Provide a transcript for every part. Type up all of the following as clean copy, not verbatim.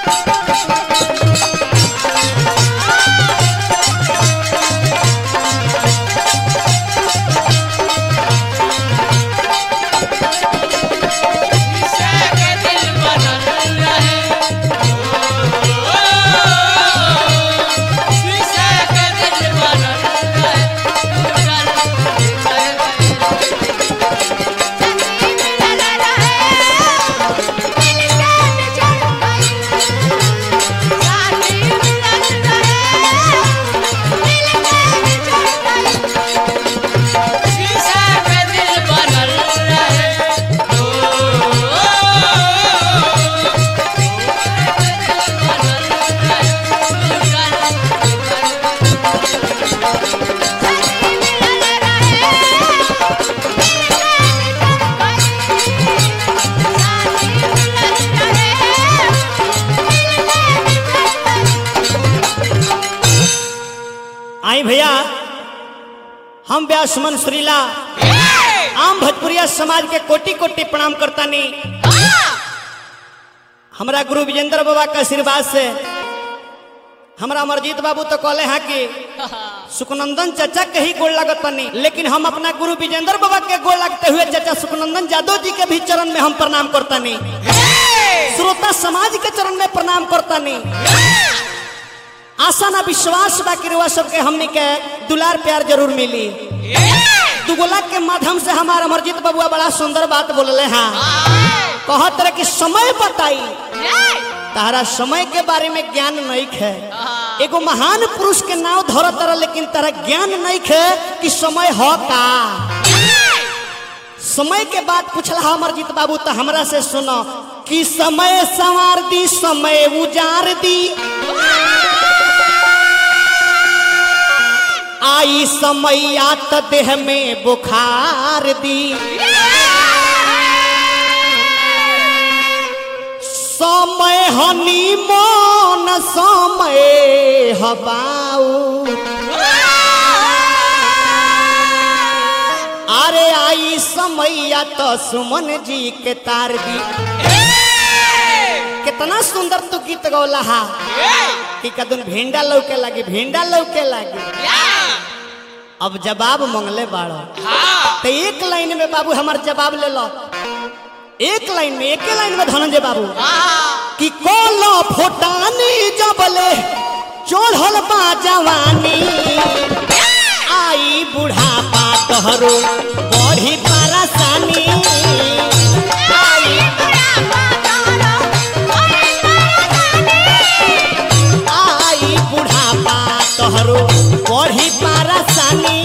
भैया हम व्यास मन सुरीला आम भोजपुरिया समाज के कोटि कोटि प्रणाम करता नहीं। हमारा गुरु विजेंद्र बाबा का आशीर्वाद से हमारा अमरजीत बाबू तो कहले हैं कि सुखनंदन चाचा के ही गोड़ लगत नहीं, लेकिन हम अपना गुरु विजेंद्र बाबा के गोड़ लगते हुए चाचा सुखनंदन यादव जी के भी चरण में हम प्रणाम करता नहीं, श्रोता समाज के चरण में प्रणाम करता नहीं। आशा ना विश्वास बाकी रुआ सबके हमने के दुलार प्यार जरूर मिली। दुगोला के माध्यम से हमारा अमरजीत बाबुआ बड़ा सुंदर बात बोलले हैं, कहत रहे कि समय बताई तारा समय के बारे में ज्ञान नहीं है। एगो महान पुरुष के नाम धरत रहा, लेकिन तारा ज्ञान नहीं है कि समय हो का। समय के बाद पूछला अमरजीत बाबू तो हमरा से सुनो कि समय संवार दी समय उजार दी, आई समैया त देह में बुखार दी। समय हनी मोन समय हबाऊ, अरे आई समैया तो सुमन जी के तार दी। कितना सुंदर तू गीत गौला हा कि कदन भिंडा लौके लगी भिंडा लौके लगी। अब जवाब मंगले बाड़ो तो एक लाइन में बाबू हमार जवाब ले लो, एक लाइन में एक लाइन में धनंजय बाबू कि कोलो फोटानी जबले चढ़ल बा जवानी, आई बुढ़ापा तोहरो बढ़ी परेशानी। आई बुढ़ापा तोहरो बढ़ी परेशानी।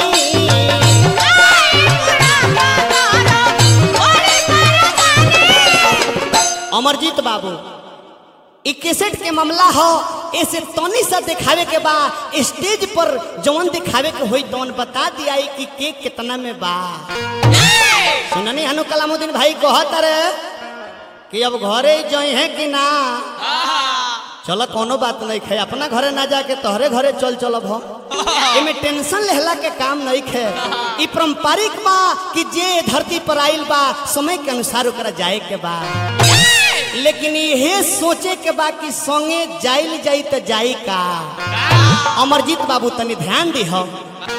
अमरजीत बाबू ई कैसेट के मामला हो, ऐसे तनी सा दिखावे के बा, स्टेज पर जवन दिखावे के होई तवन बता दिया कि के कितना में बा। सुननी हनु कलामुद्दीन भाई कहत रे कि अब घरे जाई है कि ना। चलो कोनो बात नहीं है, अपना घरे ना जाके तोहरे घरे चल चलब हो, इमे टेंशन लेहला के काम नहीं है। ई पारंपरिक बा कि जे धरती पर आइल बा समय के अनुसार ओकरा जाए के बा, लेकिन ये सोचे के बा कि संगे जाइल जाई तो जाई का। अमरजीत बाबू तनी ध्यान दी हो।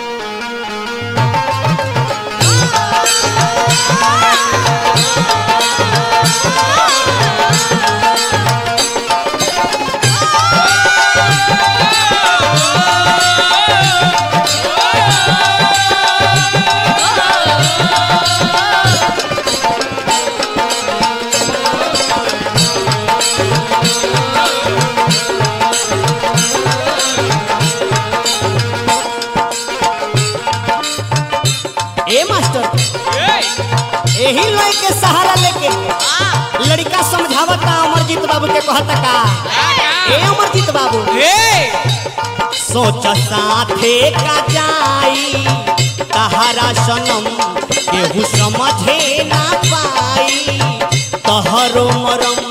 यही लोग के सहारा लेके लड़का समझावता अमरजीत बाबू के कहता का, ए अमरजीत बाबू सोच साथे का जाई तहरा सनम केहू समझे ना पाई, तहरो मरम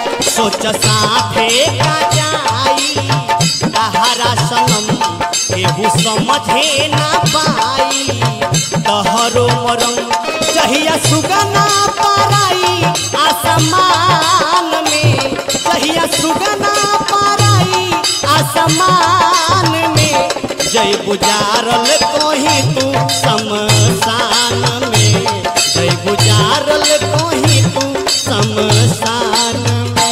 सोच साथे का जाई तहरा सनम केहू केहू समझे ना पाई तहरो मरम चाहिए सुगना पाराई आसमान में चाहिए सुगना पाराई आसमान में जय बुजारल कोही तू शमशान में जय बुजारल कोही तू शमशान में।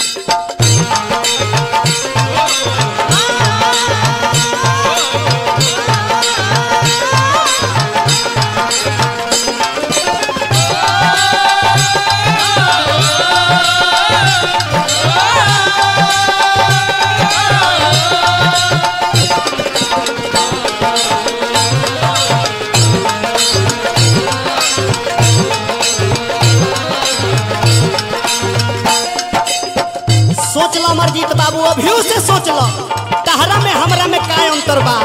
सोच लो अमरजीत बाबू अभी से सोच लो तहरा में हमरा में का अंतर बा।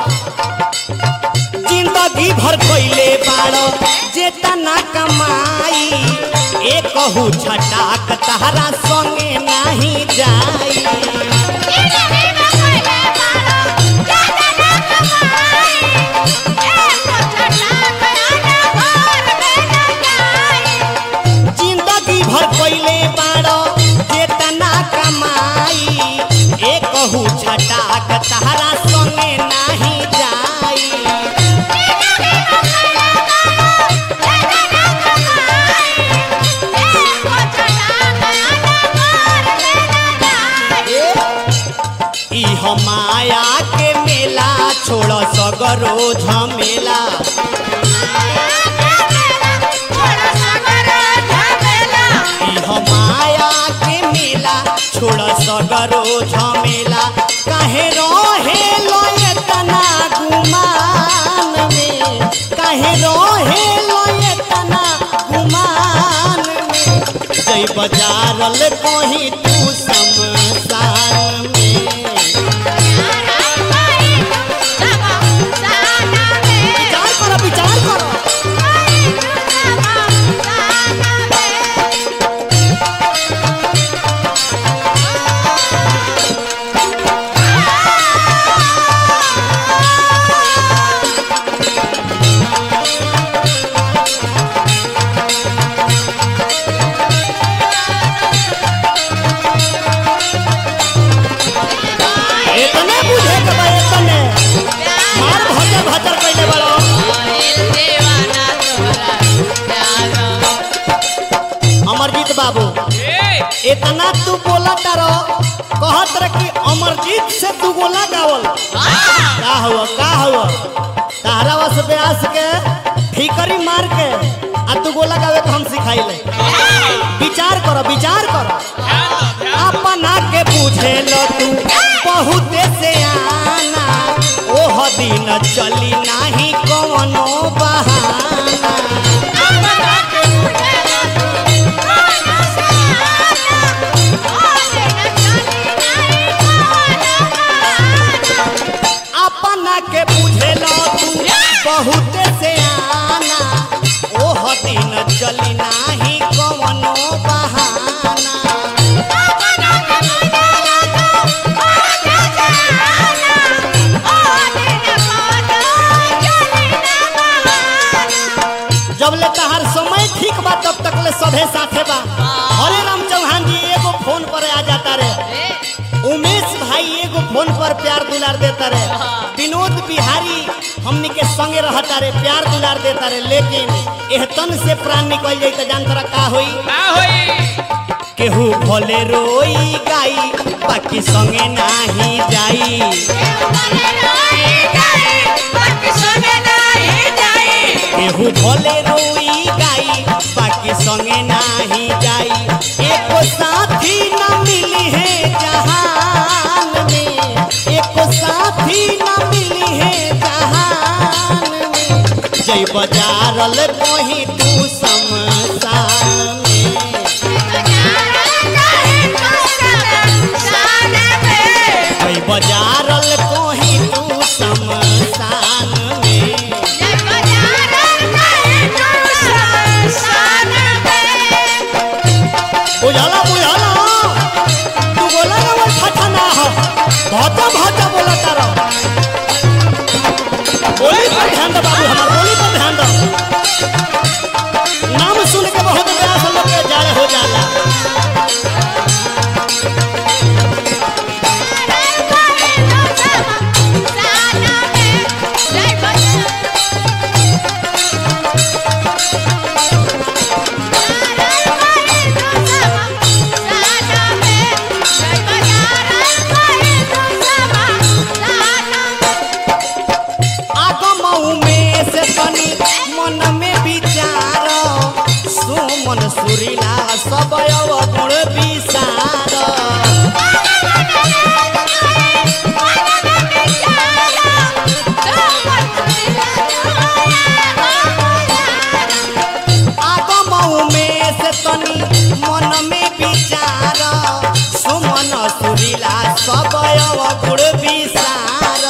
जिंदगी भर कोइले बाड़ो जेतना कमाई एक कहू छटाक तहरा संगे नहीं जाई। जिंदगी भर कोइले बाड़ो जेतना कमाई एक कहू छटाक तहरा संगे नहीं जाई। इह माया के मेला छोड़ सगरो झमेला इह माया के मेला छोड़ सगरो झमेला काहे रहे लो एतना गुमान में काहे रहे लो एतना गुमान में जय बजारल कोही तू शमशान में। विचार करो विचार करो इतने बुझे के बा इतने मार भजर भजर कइले बड़ो। अमरजीत बाबू इतना तू बोला तारो कहत रह कि अमरजीत से तू गोला गावल का हुआ तारा वस ब्यास के ठीकरी मार के आ तू गोला गावे के हम सिखाइले। विचार करो अपना के बुझे लो तू बहुत से आना ओह दिन चली नहीं कौनो बहाना। अपना के बुझे लो तू बहुत से आना ओह दिन चली नहीं कौनो बहाना। जब ले तहार समय ठीक बा तब तक ले सभे साथे बा। हरे राम चौहान जी एगो फोन पर आ जाता रे, उमेश भाई एगो फोन पर प्यार दुलार देता रे, विनोद बिहारी हमनी के संगे रहता रे प्यार दुलार देता रे। लेकिन एह तन से प्राण निकल जाई त जान तोरा का होई केहू भले रोई गाई बाकी संगे नाही जाई। केहू भले रोई गाई बाकी संगे नाही जाई। एको साथी न मिली है जहान में एको साथी न मिली है जहान में जय बजारल कोही तू शमशान में। जय बजारल कोही तू शमशान में। बुझाला तू बोला ना वो ठठा ना हो भाता भाता बोला तारा। सब गुड़ बिसार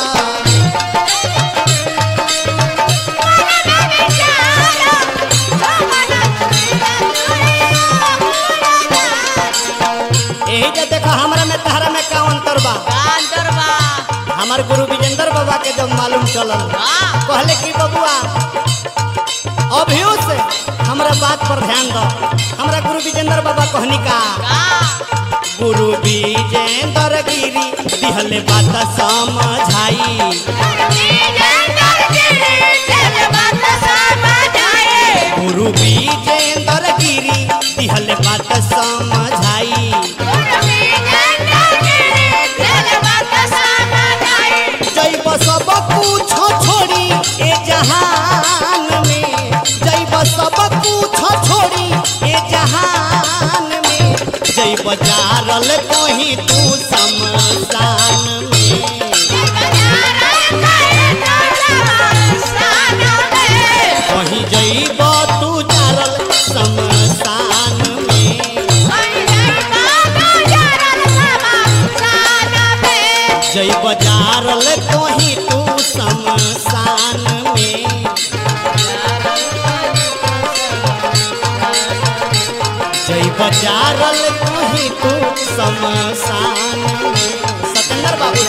यही जे देखो हमरा में तहरा में का अंतर बा हमार गुरु विजेंद्र बाबा के जब मालूम चलल कहले कि बबुआ अभियो से हमरा बात पर ध्यान दो। हमरा गुरु विजेंद्र बाबा कहनी का गुरु विजेंद्र गिरी दिहले बात समझाई गुरु विजेंद्र गिरी दिहले बात समझाई जैब सब कुछ छोड़ी ए जहान में जैब सब कुछ छोड़ी ए जहान में जैब जारल कहीं तू शमशान में कहीं जैब तू जारल शमशान में जैब जारल कहीं तू शमशान में जैब जारल कहीं तू शमशान में। सतेंद्र बाबू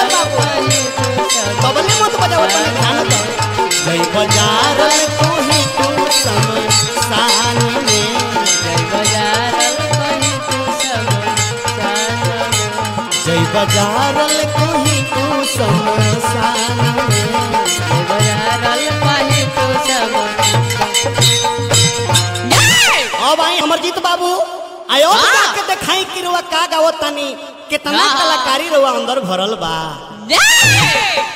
बबले मत बजाओ तने ध्यान दो जैब जारल कहीं तू शमशान में जैब जारल कहीं तू शमशान में अब आई अमरजीत बाबू आयो के देखाई कि रुआ का गावत तानी कितना कलाकारी रुआ अंदर भरल बा।